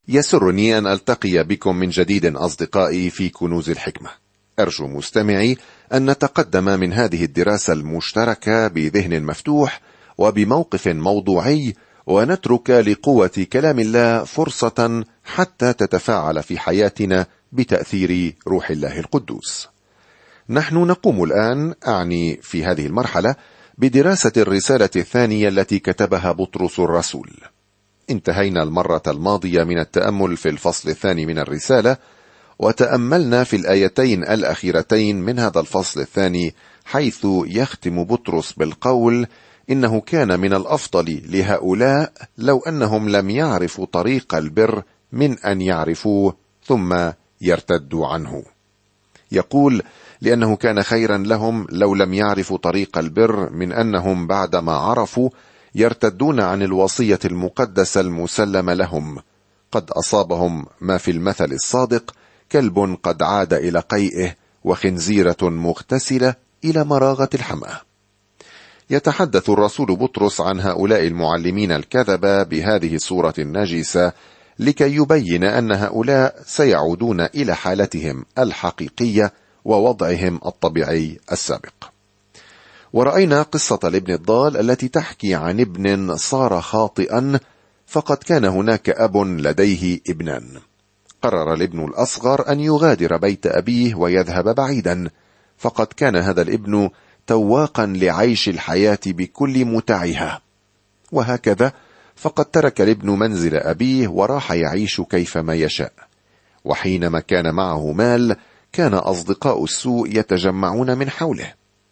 يسرني أن ألتقي بكم من جديد أصدقائي في كنوز الحكمة. أرجو مستمعي أن نتقدم من هذه الدراسة المشتركة بذهن مفتوح وبموقف موضوعي، ونترك لقوة كلام الله فرصة حتى تتفاعل في حياتنا بتأثير روح الله القدوس. نحن نقوم الآن، أعني في هذه المرحلة، بدراسة الرسالة الثانية التي كتبها بطرس الرسول. انتهينا المرة الماضية من التأمل في الفصل الثاني من الرسالة، وتأملنا في الآيتين الأخيرتين من هذا الفصل الثاني، حيث يختم بطرس بالقول: إنه كان من الأفضل لهؤلاء لو أنهم لم يعرفوا طريق البر من أن يعرفوه ثم يرتدوا عنه. يقول: لأنه كان خيرا لهم لو لم يعرفوا طريق البر من أنهم بعدما عرفوا يرتدون عن الوصية المقدسة المسلمة لهم. قد أصابهم ما في المثل الصادق: كلب قد عاد إلى قيئه، وخنزيرة مغتسلة إلى مراغة الحمأة. يتحدث الرسول بطرس عن هؤلاء المعلمين الكذبة بهذه الصورة النجسة، لكي يبين أن هؤلاء سيعودون إلى حالتهم الحقيقية ووضعهم الطبيعي السابق. ورأينا قصة الابن الضال التي تحكي عن ابن صار خاطئا، فقد كان هناك أب لديه ابنان. قرر الابن الأصغر أن يغادر بيت أبيه ويذهب بعيدا، فقد كان هذا الابن تواقا لعيش الحياة بكل متعها. وهكذا فقد ترك الابن منزل أبيه وراح يعيش كيفما يشاء. وحينما كان معه مال، كان أصدقاء السوء يتجمعون من حوله،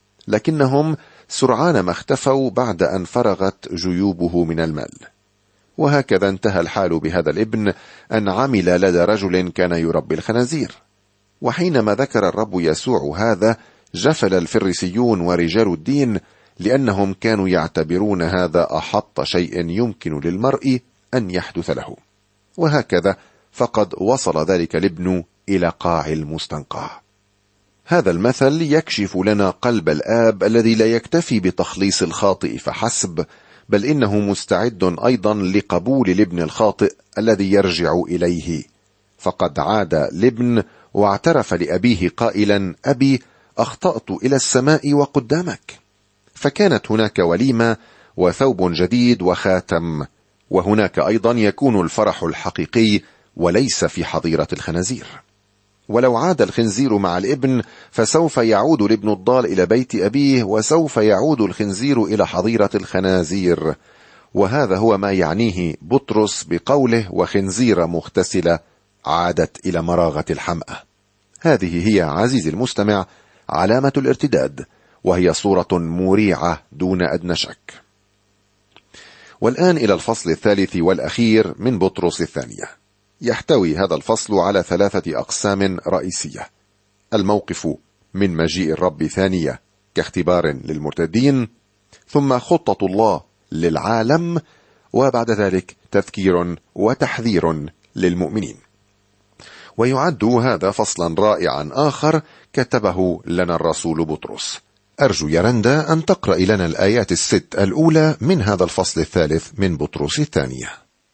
لكنهم سرعان ما اختفوا بعد أن فرغت جيوبه من المال. وهكذا انتهى الحال بهذا الابن، أن عمل لدى رجل كان يربي الخنازير. وحينما ذكر الرب يسوع هذا، جفل الفريسيون ورجال الدين، لأنهم كانوا يعتبرون هذا أحط شيء يمكن للمرء أن يحدث له. وهكذا فقد وصل ذلك الابن إلى قاع المستنقع. هذا المثل يكشف لنا قلب الآب الذي لا يكتفي بتخليص الخاطئ فحسب، بل إنه مستعد أيضا لقبول الابن الخاطئ الذي يرجع إليه. فقد عاد الابن واعترف لأبيه قائلا: أبي، أخطأت إلى السماء وقدامك. فكانت هناك وليمة وثوب جديد وخاتم، وهناك أيضا يكون الفرح الحقيقي وليس في حظيرة الخنازير. ولو عاد الخنزير مع الابن، فسوف يعود الابن الضال إلى بيت أبيه، وسوف يعود الخنزير إلى حظيرة الخنازير. وهذا هو ما يعنيه بطرس بقوله: وخنزيرة مغتسلة عادت إلى مراغة الحمأة. هذه هي عزيزي المستمع علامة الارتداد، وهي صورة مريعة دون أدنى شك. والآن إلى الفصل الثالث والأخير من بطرس الثانية. يحتوي هذا الفصل على 3 أقسام رئيسية: الموقف من مجيء الرب ثانية كاختبار للمرتدين، ثم خطة الله للعالم، وبعد ذلك تذكير وتحذير للمؤمنين. ويعد هذا فصلا رائعا آخر كتبه لنا الرسول بطرس. أرجو يا رندا أن تقرأ لنا الآيات 6 الأولى من هذا الفصل الثالث من بطرس الثانية.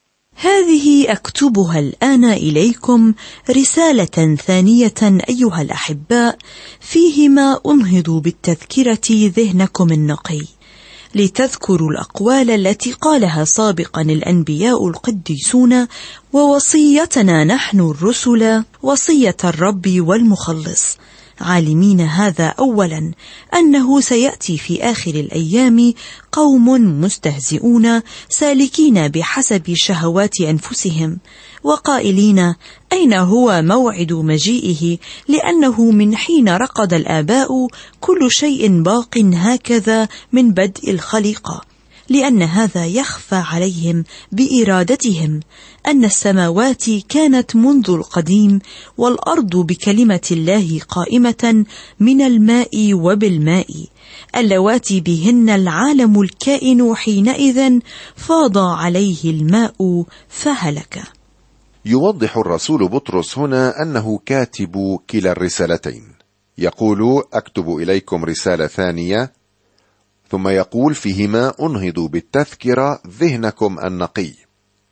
هذه أكتبها الآن إليكم رسالة ثانية أيها الأحباء، فيهما أنهض بالتذكرة ذهنكم النقي، لتذكروا الأقوال التي قالها سابقا الأنبياء القديسون، ووصيتنا نحن الرسل، وصية الرب والمخلص، عالمين هذا أولا، أنه سيأتي في آخر الأيام قوم مستهزئون سالكين بحسب شهوات أنفسهم، وقائلين: أين هو موعد مجيئه؟ لأنه من حين رقد الآباء كل شيء باق هكذا من بدء الخليقة. لأن هذا يخفى عليهم بإرادتهم، أن السماوات كانت منذ القديم، والأرض بكلمة الله قائمة من الماء وبالماء، اللواتي بهن العالم الكائن حينئذ فاض عليه الماء فهلك. يوضح الرسول بطرس هنا أنه كاتب كلا الرسالتين. يقول: أكتب إليكم رسالة ثانية، ثم يقول: فيهما أنهض بالتذكرة ذهنكم النقي.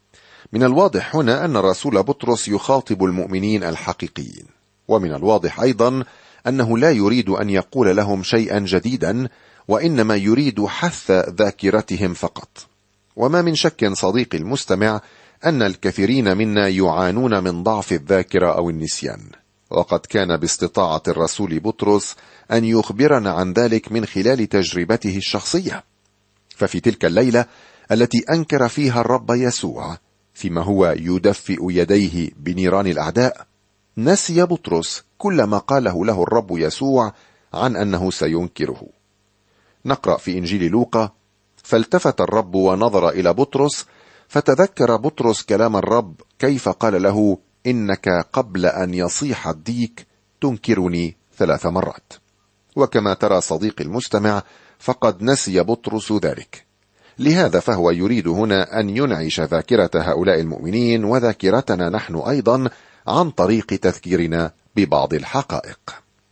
من الواضح هنا أن الرسول بطرس يخاطب المؤمنين الحقيقيين، ومن الواضح أيضا أنه لا يريد أن يقول لهم شيئا جديدا، وإنما يريد حث ذاكرتهم فقط. وما من شك صديقي المستمع أن الكثيرين منا يعانون من ضعف الذاكرة أو النسيان، وقد كان باستطاعة الرسول بطرس أن يخبرنا عن ذلك من خلال تجربته الشخصية. ففي تلك الليلة التي أنكر فيها الرب يسوع فيما هو يدفئ يديه بنيران الأعداء، نسي بطرس كل ما قاله له الرب يسوع عن أنه سينكره. نقرأ في إنجيل لوقا: فالتفت الرب ونظر إلى بطرس، فتذكر بطرس كلام الرب كيف قال له: إنك قبل أن يصيح الديك تنكرني 3 مرات. وكما ترى صديقي المستمع، فقد نسي بطرس ذلك. لهذا فهو يريد هنا أن ينعش ذاكرة هؤلاء المؤمنين وذاكرتنا نحن أيضا عن طريق تذكيرنا ببعض الحقائق.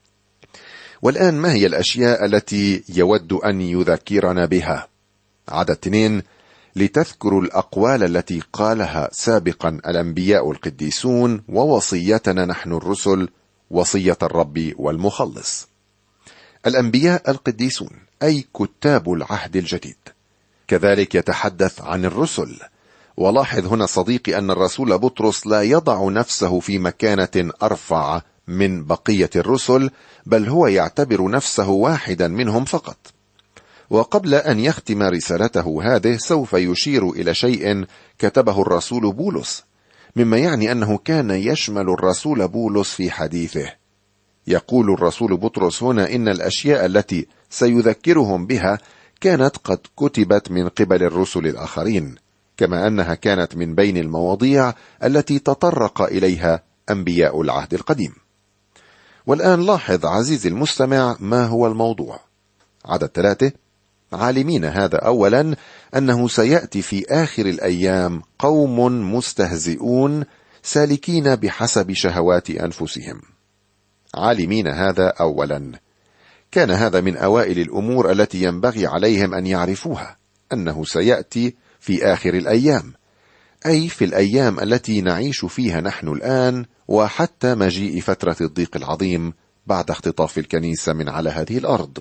والآن ما هي الأشياء التي يود أن يذكرنا بها؟ عدد 2: لتذكروا الأقوال التي قالها سابقا الأنبياء القديسون ووصيتنا نحن الرسل، وصية الرب والمخلص. الأنبياء القديسون أي كتاب العهد الجديد. كذلك يتحدث عن الرسل. ولاحظ هنا صديقي أن الرسول بطرس لا يضع نفسه في مكانة أرفع من بقية الرسل، بل هو يعتبر نفسه واحدا منهم فقط. وقبل أن يختم رسالته هذه سوف يشير إلى شيء كتبه الرسول بولس، مما يعني أنه كان يشمل الرسول بولس في حديثه. يقول الرسول بطرس هنا إن الأشياء التي سيذكرهم بها كانت قد كتبت من قبل الرسل الآخرين، كما أنها كانت من بين المواضيع التي تطرق إليها أنبياء العهد القديم. والآن لاحظ عزيزي المستمع ما هو الموضوع. عدد 3: عالمين هذا أولا أنه سيأتي في آخر الأيام قوم مستهزئون سالكين بحسب شهوات أنفسهم. عالمين هذا أولا. كان هذا من أوائل الأمور التي ينبغي عليهم أن يعرفوها، أنه سيأتي في آخر الأيام، أي في الأيام التي نعيش فيها نحن الآن، وحتى مجيء فترة الضيق العظيم بعد اختطاف الكنيسة من على هذه الأرض.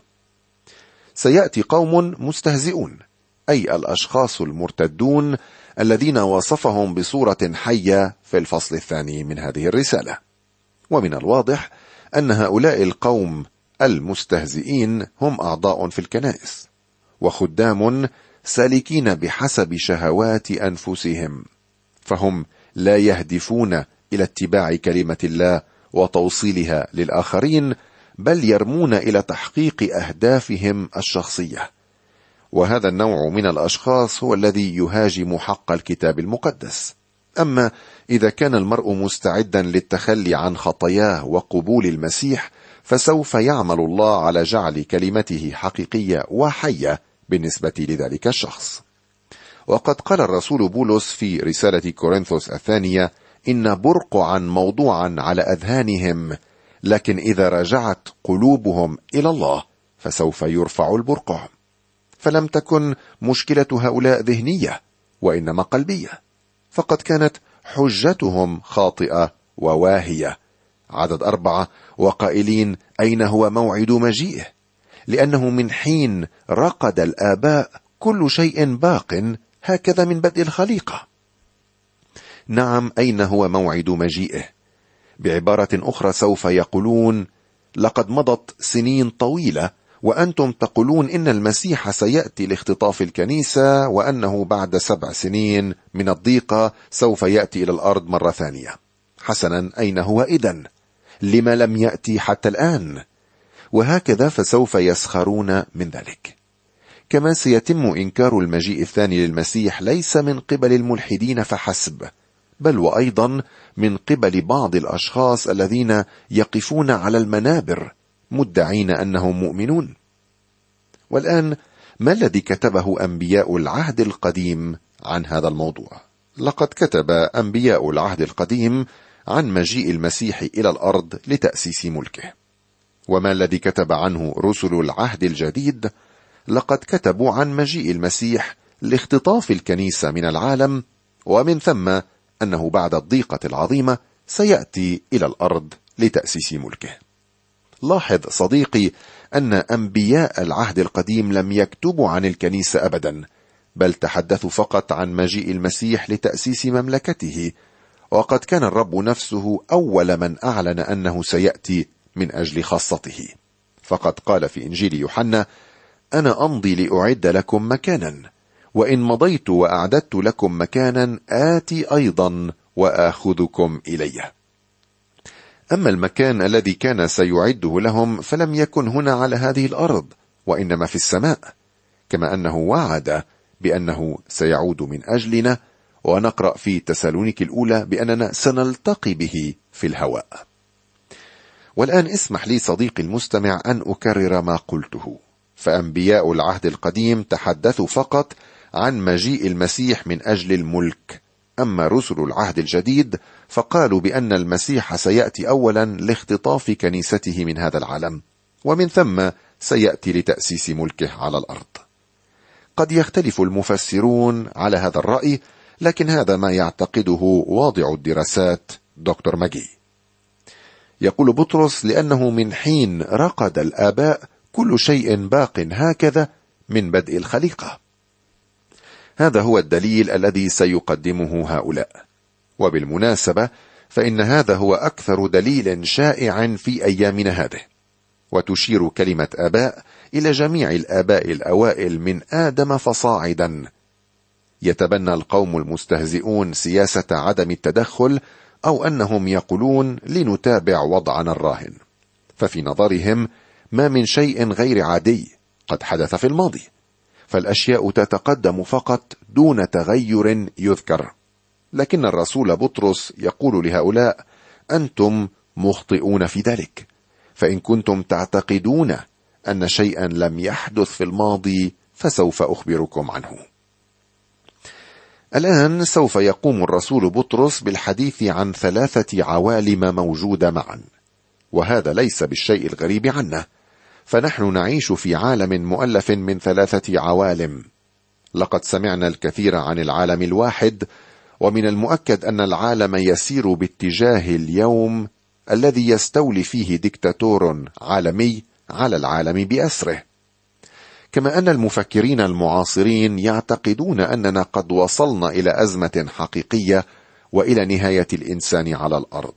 سيأتي قوم مستهزئون، أي الأشخاص المرتدون الذين وصفهم بصورة حية في الفصل 2 من هذه الرسالة. ومن الواضح أن هؤلاء القوم المستهزئين هم أعضاء في الكنائس وخدام سالكين بحسب شهوات أنفسهم، فهم لا يهدفون إلى اتباع كلمة الله وتوصيلها للآخرين، بل يرمون إلى تحقيق أهدافهم الشخصية. وهذا النوع من الأشخاص هو الذي يهاجم حق الكتاب المقدس. أما إذا كان المرء مستعدا للتخلي عن خطاياه وقبول المسيح، فسوف يعمل الله على جعل كلمته حقيقية وحية بالنسبة لذلك الشخص. وقد قال الرسول بولس في رسالة كورنثوس 2: إن برقعا موضوعا على أذهانهم، لكن إذا رجعت قلوبهم إلى الله فسوف يرفع البرقع. فلم تكن مشكلة هؤلاء ذهنية، وإنما قلبية، فقد كانت حجتهم خاطئة وواهية. عدد 4: وقائلين أين هو موعد مجيئه؟ لأنه من حين رقد الآباء كل شيء باق، هكذا من بدء الخليقة. نعم، أين هو موعد مجيئه؟ بعبارة أخرى سوف يقولون: لقد مضت سنين طويلة وأنتم تقولون إن المسيح سيأتي لاختطاف الكنيسة، وأنه بعد 7 سنين من الضيقة سوف يأتي إلى الأرض مرة ثانية. حسنا، أين هو إذن؟ لما لم يأتي حتى الآن؟ وهكذا فسوف يسخرون من ذلك. كما سيتم إنكار المجيء الثاني للمسيح ليس من قبل الملحدين فحسب، بل وأيضا من قبل بعض الأشخاص الذين يقفون على المنابر مدعين أنهم مؤمنون. والآن ما الذي كتبه أنبياء العهد القديم عن هذا الموضوع؟ لقد كتب أنبياء العهد القديم عن مجيء المسيح إلى الأرض لتأسيس ملكه. وما الذي كتب عنه رسل العهد الجديد؟ لقد كتبوا عن مجيء المسيح لاختطاف الكنيسة من العالم، ومن ثم أنه بعد الضيقة العظيمة سيأتي إلى الأرض لتأسيس ملكه. لاحظ صديقي أن أنبياء العهد القديم لم يكتبوا عن الكنيسة أبدا، بل تحدثوا فقط عن مجيء المسيح لتأسيس مملكته، وقد كان الرب نفسه أول من أعلن أنه سيأتي من أجل خاصته، فقد قال في إنجيل يوحنا: أنا أمضي لأعد لكم مكانا، وإن مضيت وأعددت لكم مكانا آتي أيضا وآخذكم إلي. أما المكان الذي كان سيعده لهم فلم يكن هنا على هذه الأرض، وإنما في السماء، كما أنه وعد بأنه سيعود من أجلنا، ونقرأ في تسالونيك الأولى بأننا سنلتقي به في الهواء. والآن اسمح لي صديقي المستمع أن أكرر ما قلته، فأنبياء العهد القديم تحدثوا فقط عن مجيء المسيح من أجل الملك، أما رسل العهد الجديد فقالوا بأن المسيح سيأتي أولا لاختطاف كنيسته من هذا العالم، ومن ثم سيأتي لتأسيس ملكه على الأرض. قد يختلف المفسرون على هذا الرأي، لكن هذا ما يعتقده واضع الدراسات دكتور ماجي. يقول بطرس: لأنه من حين رقد الآباء كل شيء باق هكذا من بدء الخليقة. هذا هو الدليل الذي سيقدمه هؤلاء، وبالمناسبة فإن هذا هو أكثر دليل شائع في أيامنا هذه، وتشير كلمة آباء إلى جميع الآباء الأوائل من آدم فصاعدا. يتبنى القوم المستهزئون سياسة عدم التدخل، أو أنهم يقولون لنتابع وضعنا الراهن، ففي نظرهم ما من شيء غير عادي قد حدث في الماضي، فالأشياء تتقدم فقط دون تغير يذكر. لكن الرسول بطرس يقول لهؤلاء: أنتم مخطئون في ذلك، فإن كنتم تعتقدون أن شيئا لم يحدث في الماضي فسوف أخبركم عنه. الآن سوف يقوم الرسول بطرس بالحديث عن 3 عوالم موجودة معا، وهذا ليس بالشيء الغريب عنه، فنحن نعيش في عالم مؤلف من 3 عوالم. لقد سمعنا الكثير عن العالم الواحد، ومن المؤكد أن العالم يسير باتجاه اليوم الذي يستولي فيه ديكتاتور عالمي على العالم بأسره. كما أن المفكرين المعاصرين يعتقدون أننا قد وصلنا إلى أزمة حقيقية وإلى نهاية الإنسان على الأرض.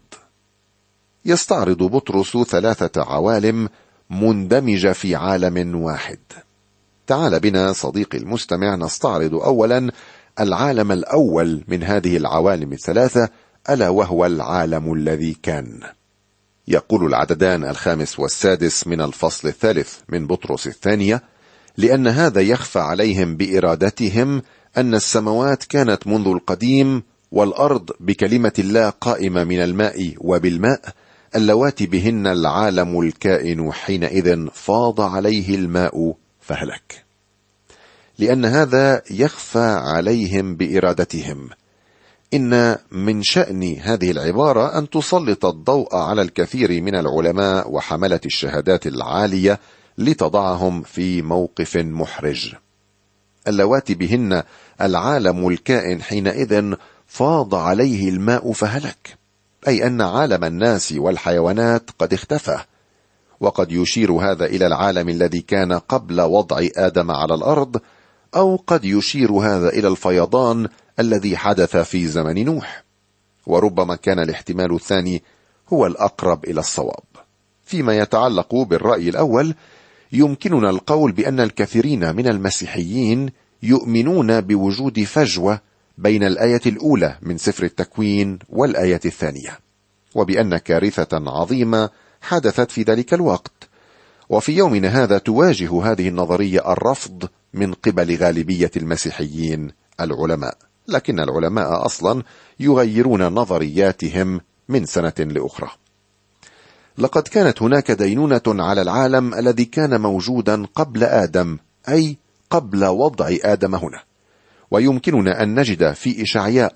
يستعرض بطرس 3 عوالم مندمجة في عالم واحد. تعال بنا صديقي المستمع نستعرض أولا العالم الأول من هذه العوالم ال3، ألا وهو العالم الذي كان. يقول العددان 5 و6 من الفصل 3 من بطرس الثانية: لأن هذا يخفى عليهم بإرادتهم أن السماوات كانت منذ القديم، والأرض بكلمة الله قائمة من الماء وبالماء، اللواتي بهن العالم الكائن حينئذ فاض عليه الماء فهلك. لأن هذا يخفى عليهم بإرادتهم. إن من شأن هذه العبارة أن تسلط الضوء على الكثير من العلماء وحملة الشهادات العالية لتضعهم في موقف محرج. اللواتي بهن العالم الكائن حينئذ فاض عليه الماء فهلك، أي أن عالم الناس والحيوانات قد اختفى. وقد يشير هذا إلى العالم الذي كان قبل وضع آدم على الأرض، أو قد يشير هذا إلى الفيضان الذي حدث في زمن نوح، وربما كان الاحتمال الثاني هو الأقرب إلى الصواب. فيما يتعلق بالرأي الأول، يمكننا القول بأن الكثيرين من المسيحيين يؤمنون بوجود فجوة بين الآية الأولى من سفر التكوين والآية الثانية، وبأن كارثة عظيمة حدثت في ذلك الوقت. وفي يومنا هذا تواجه هذه النظرية الرفض من قبل غالبية المسيحيين العلماء، لكن العلماء أصلا يغيرون نظرياتهم من سنة لأخرى. لقد كانت هناك دينونة على العالم الذي كان موجودا قبل آدم، أي قبل وضع آدم هنا. ويمكننا أن نجد في إشعياء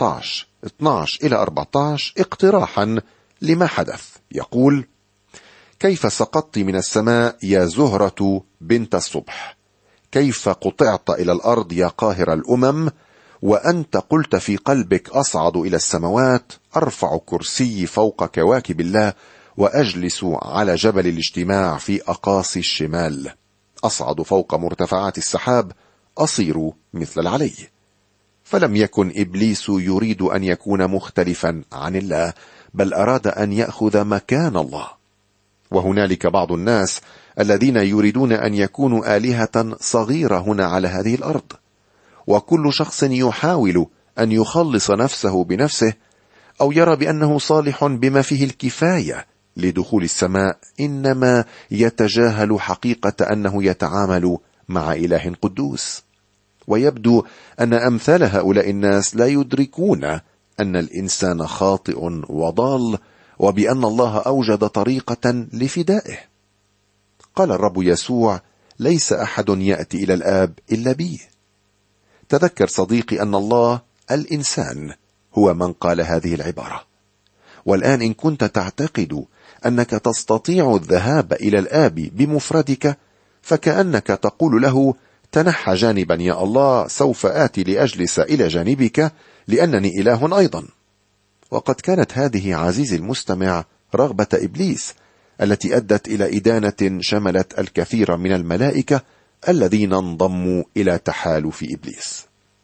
14:12-14 اقتراحا لما حدث. يقول: كيف سقطت من السماء يا زهرة بنت الصبح، كيف قطعت إلى الأرض يا قاهر الأمم، وأنت قلت في قلبك أصعد إلى السماوات، أرفع كرسي فوق كواكب الله، وأجلس على جبل الاجتماع في أقاصي الشمال، أصعد فوق مرتفعات السحاب، أصير مثل العلي. فلم يكن إبليس يريد أن يكون مختلفا عن الله، بل أراد أن يأخذ مكان الله. وهنالك بعض الناس الذين يريدون أن يكونوا آلهة صغيرة هنا على هذه الأرض، وكل شخص يحاول أن يخلص نفسه بنفسه أو يرى بأنه صالح بما فيه الكفاية لدخول السماء، إنما يتجاهل حقيقة أنه يتعامل مع إله قدوس. ويبدو أن أمثال هؤلاء الناس لا يدركون أن الإنسان خاطئ وضال، وبأن الله أوجد طريقة لفدائه. قال الرب يسوع: ليس أحد يأتي إلى الآب إلا بي. تذكر صديقي أن الله الإنسان هو من قال هذه العبارة. والآن إن كنت تعتقد أنك تستطيع الذهاب إلى الآب بمفردك، فكأنك تقول له: تنحى جانبا يا الله، سوف آتي لأجلس إلى جانبك لأنني إله أيضا. وقد كانت هذه عزيزي المستمع رغبة إبليس، التي أدت إلى إدانة شملت الكثير من الملائكة الذين انضموا إلى تحالف إبليس.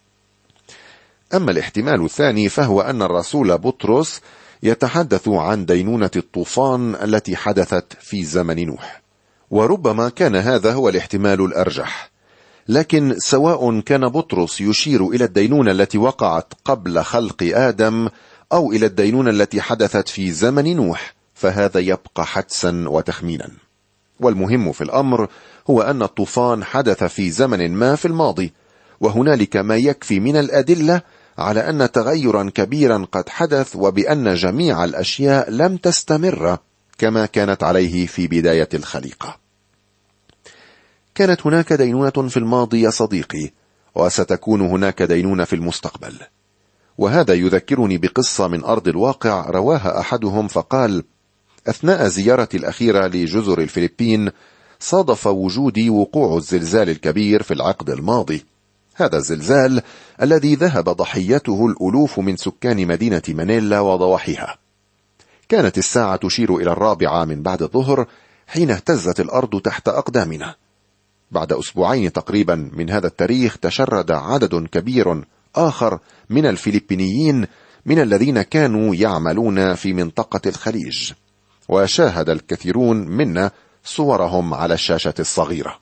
أما الاحتمال الثاني فهو أن الرسول بطرس يتحدث عن دينونة الطوفان التي حدثت في زمن نوح، وربما كان هذا هو الاحتمال الأرجح. لكن سواء كان بطرس يشير إلى الدينونة التي وقعت قبل خلق آدم أو إلى الدينونة التي حدثت في زمن نوح، فهذا يبقى حدسا وتخمينا. والمهم في الأمر هو أن الطوفان حدث في زمن ما في الماضي، وهنالك ما يكفي من الأدلة على أن تغيرا كبيرا قد حدث، وبأن جميع الأشياء لم تستمر كما كانت عليه في بداية الخليقة. كانت هناك دينونة في الماضي يا صديقي، وستكون هناك دينونة في المستقبل. وهذا يذكرني بقصة من أرض الواقع رواها أحدهم، فقال: أثناء زيارتي الأخيرة لجزر الفلبين صادف وجودي وقوع الزلزال الكبير في العقد الماضي. هذا الزلزال الذي ذهب ضحيته الألوف من سكان مدينة مانيلا وضواحيها. كانت الساعة تشير إلى 4 من بعد الظهر حين اهتزت الأرض تحت أقدامنا. بعد أسبوعين تقريبا من هذا التاريخ تشرد عدد كبير آخر من الفلبينيين من الذين كانوا يعملون في منطقة الخليج، وشاهد الكثيرون منا صورهم على الشاشة الصغيرة.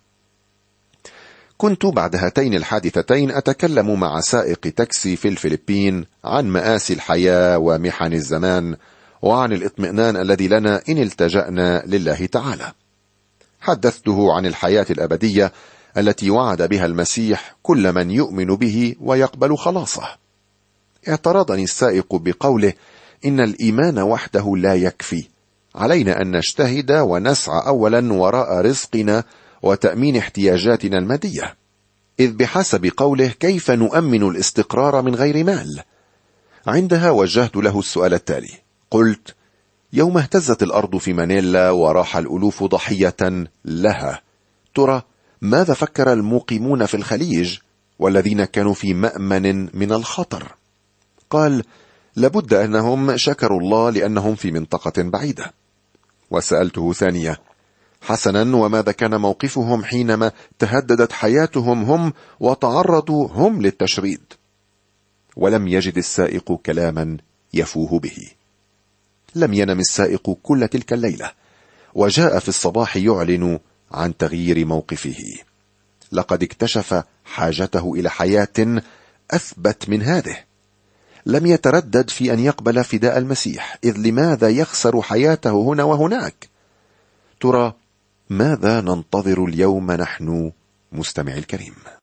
كنت بعد هاتين الحادثتين أتكلم مع سائق تاكسي في الفلبين عن مآسي الحياة ومحن الزمان، وعن الاطمئنان الذي لنا إن التجأنا لله تعالى. حدثته عن الحياة الأبدية التي وعد بها المسيح كل من يؤمن به ويقبل خلاصه. اعترضني السائق بقوله: إن الإيمان وحده لا يكفي، علينا أن نجتهد ونسعى أولا وراء رزقنا وتأمين احتياجاتنا المادية، إذ بحسب قوله كيف نؤمن الاستقرار من غير مال؟ عندها وجهت له السؤال التالي، قلت: يوم اهتزت الأرض في مانيلا وراح الألوف ضحية لها، ترى ماذا فكر المقيمون في الخليج والذين كانوا في مأمن من الخطر؟ قال: لابد أنهم شكروا الله لأنهم في منطقة بعيدة. وسألته ثانية: حسنا، وماذا كان موقفهم حينما تهددت حياتهم هم وتعرضوا هم للتشريد؟ ولم يجد السائق كلاما يفوه به. لم ينم السائق كل تلك الليلة، وجاء في الصباح يعلن عن تغيير موقفه. لقد اكتشف حاجته إلى حياة أثبت من هذه. لم يتردد في أن يقبل فداء المسيح، إذ لماذا يخسر حياته هنا وهناك؟ ترى ماذا ننتظر اليوم نحن مستمعي الكريم؟